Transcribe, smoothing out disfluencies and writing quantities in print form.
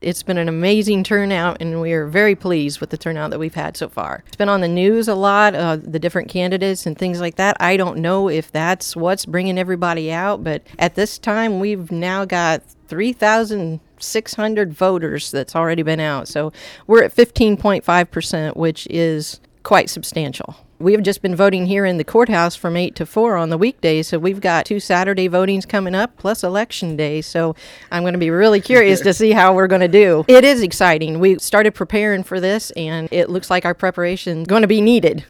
It's been an amazing turnout, and we are very pleased with the turnout that we've had so far. It's been on the news a lot, the different candidates and things like that. I don't know if that's what's bringing everybody out, but at this time, we've now got 3,600 voters that's already been out. So we're at 15.5%, which is quite substantial. We have just been voting here in the courthouse from 8 to 4 on the weekdays, so we've got 2 Saturday votings coming up, plus Election Day, so I'm going to be really curious to see how we're going to do. It is exciting. We started preparing for this, and it looks like our preparation is going to be needed.